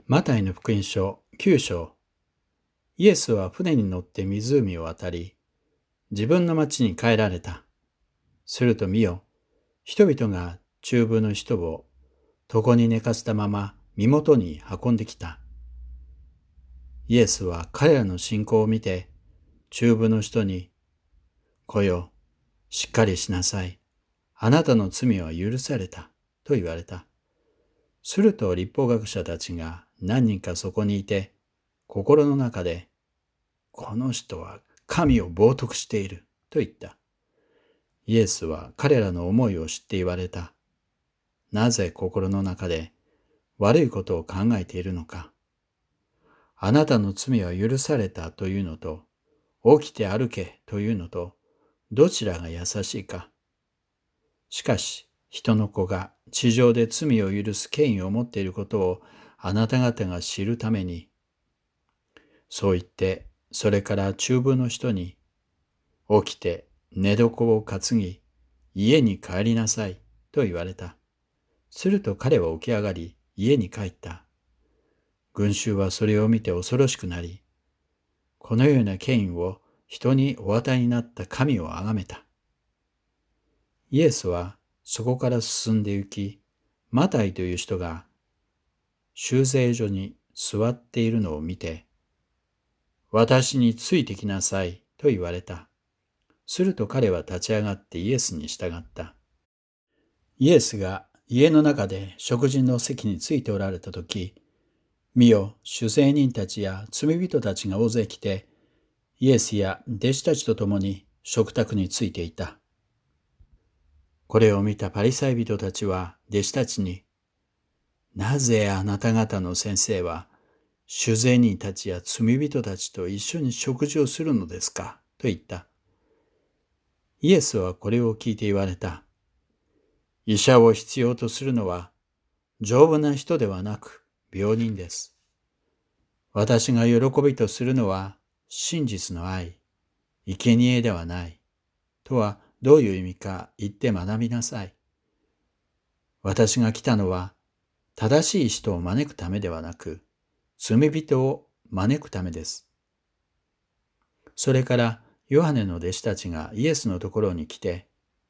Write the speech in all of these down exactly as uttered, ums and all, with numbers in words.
マタイの福音書きゅう章。イエスは船に乗って湖を渡り、自分の町に帰られた。すると見よ、人々が中部の人を床に寝かせたまま身元に運んできた。イエスは彼らの信仰を見て、中部の人に、来よ、しっかりしなさい。あなたの罪は許された。と言われた。すると律法学者たちが何人かそこにいて、心の中で、この人は神を冒涜していると言った。イエスは彼らの思いを知って言われた。なぜ心の中で悪いことを考えているのか。あなたの罪は許されたというのと、起きて歩けというのと、どちらが優しいか。しかし、人の子が地上で罪を許す権威を持っていることをあなた方が知るために、そう言って、それから中部の人に、起きて寝床を担ぎ、家に帰りなさいと言われた。すると彼は起き上がり、家に帰った。群衆はそれを見て恐ろしくなり、このような権威を人にお与えになった神をあがめた。イエスはそこから進んで行き、マタイという人が修税所に座っているのを見て、私についてきなさいと言われた。すると彼は立ち上がってイエスに従った。イエスが家の中で食事の席についておられたとき、見よ、主税人たちや罪人たちが大勢来て、イエスや弟子たちと共に食卓についていた。これを見たパリサイ人たちは弟子たちに、なぜあなた方の先生は、主税人たちや罪人たちと一緒に食事をするのですかと言った。イエスはこれを聞いて言われた。医者を必要とするのは、丈夫な人ではなく病人です。私が喜びとするのは真実の愛、生贄ではない。とはどういう意味か言って学びなさい。私が来たのは、正しい人を招くためではなく、罪人を招くためです。それからヨハネの弟子たちがイエスのところに来て、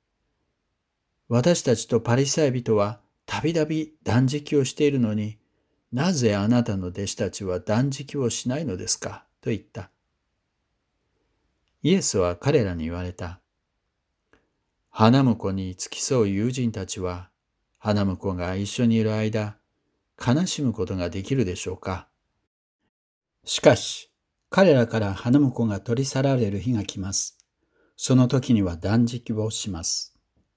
私たちとパリサイ人はたびたび断食をしているのに、なぜあなたの弟子たちは断食をしないのですかと言った。イエスは彼らに言われた。花婿に付き添う友人たちは、花婿が一緒にいる間、悲しむことができるでしょうか。しかし、彼らから花婿が取り去られる日が来ます。その時には断食をします。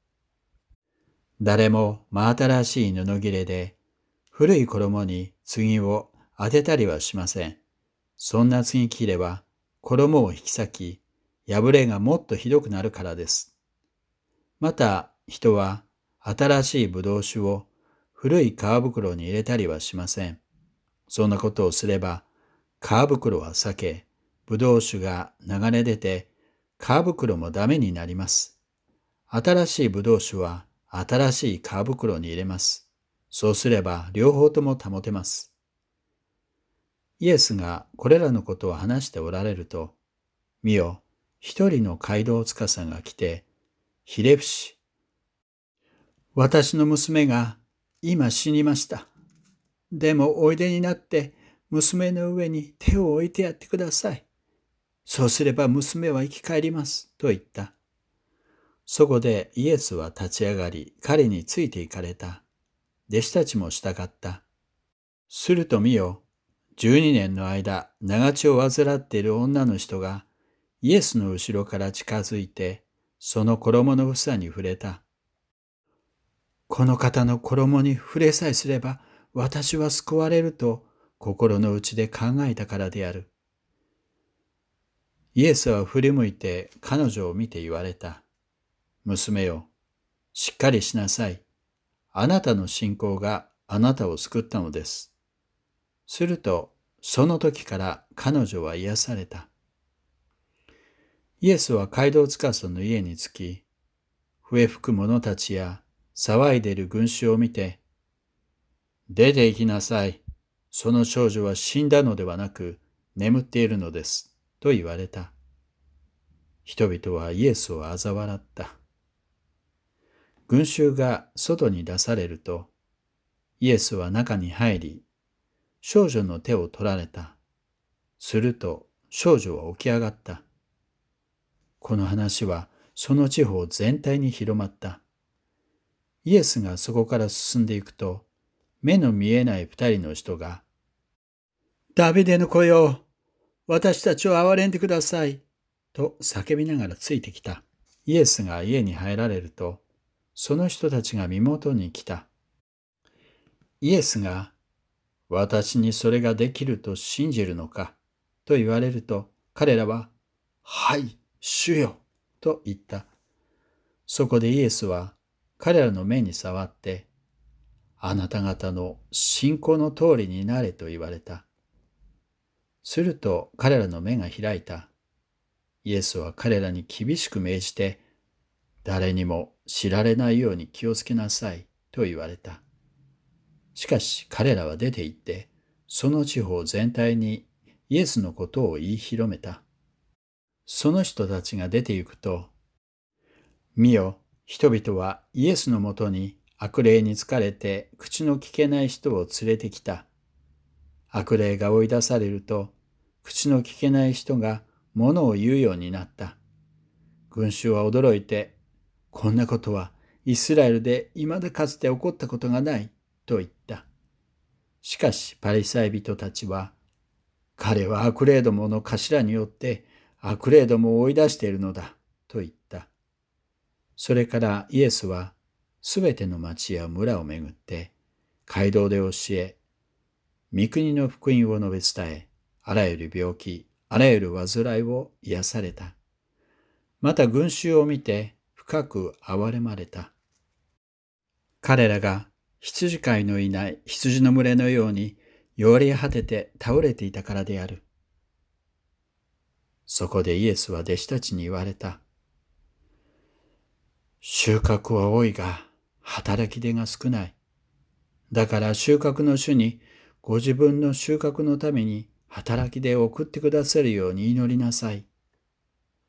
誰も真新しい布切れで、古い衣に継を当てたりはしません。そんな継ぎ切れば、衣を引き裂き、破れがもっとひどくなるからです。また、人は新しい葡萄酒を古い皮袋に入れたりはしません。そんなことをすれば、皮袋は裂け、葡萄酒が流れ出て、皮袋もダメになります。新しい葡萄酒は新しい皮袋に入れます。そうすれば両方とも保てます。イエスがこれらのことを話しておられると、見よ、一人の街道司が来て、ひれ伏し、私の娘が今死にました。でもおいでになって娘の上に手を置いてやってください。そうすれば娘は生き返ります。と言った。そこでイエスは立ち上がり、彼について行かれた。弟子たちも従った。すると見よ、十二年の間、長血を患っている女の人が、イエスの後ろから近づいて、その衣の房に触れた。この方の衣に触れさえすれば、私は救われると心の内で考えたからである。イエスは振り向いて彼女を見て言われた。娘よ、しっかりしなさい。あなたの信仰があなたを救ったのです。すると、その時から彼女は癒された。イエスは街道司の家に着き、笛吹く者たちや騒いでいる群衆を見て、出て行きなさい。 その少女は死んだのではなく眠っているのです、と言われた。人々はイエスを嘲笑った。群衆が外に出されると、イエスは中に入り、少女の手を取られた。すると少女は起き上がった。この話はその地方全体に広まった。イエスがそこから進んでいくと、目の見えない二人の人が、ダビデの子よ、私たちを憐れんでください、と叫びながらついてきた。イエスが家に入られると、その人たちが身元に来た。イエスが、私にそれができると信じるのか、と言われると、彼らは、はい、主よ、と言った。そこでイエスは、彼らの目に触って、あなた方の信仰の通りになれと言われた。すると彼らの目が開いた。イエスは彼らに厳しく命じて、誰にも知られないように気をつけなさいと言われた。しかし彼らは出て行って、その地方全体にイエスのことを言い広めた。その人たちが出て行くと、見よ、人々はイエスのもとに悪霊に疲れて口の聞けない人を連れてきた。悪霊が追い出されると、口の聞けない人が物を言うようになった。群衆は驚いて、こんなことはイスラエルで未だかつて起こったことがないと言った。しかしパリサイ人たちは、彼は悪霊どもの頭によって悪霊どもを追い出しているのだと言った。それからイエスはすべての町や村を巡って街道で教え、御国の福音を述べ伝え、あらゆる病気、あらゆる患いを癒された。また群衆を見て深く憐れまれた。彼らが羊飼いのいない羊の群れのように弱り果てて倒れていたからである。そこでイエスは弟子たちに言われた。収穫は多いが、働き手が少ない。だから収穫の主にご自分の収穫のために働き手を送ってくださるように祈りなさい。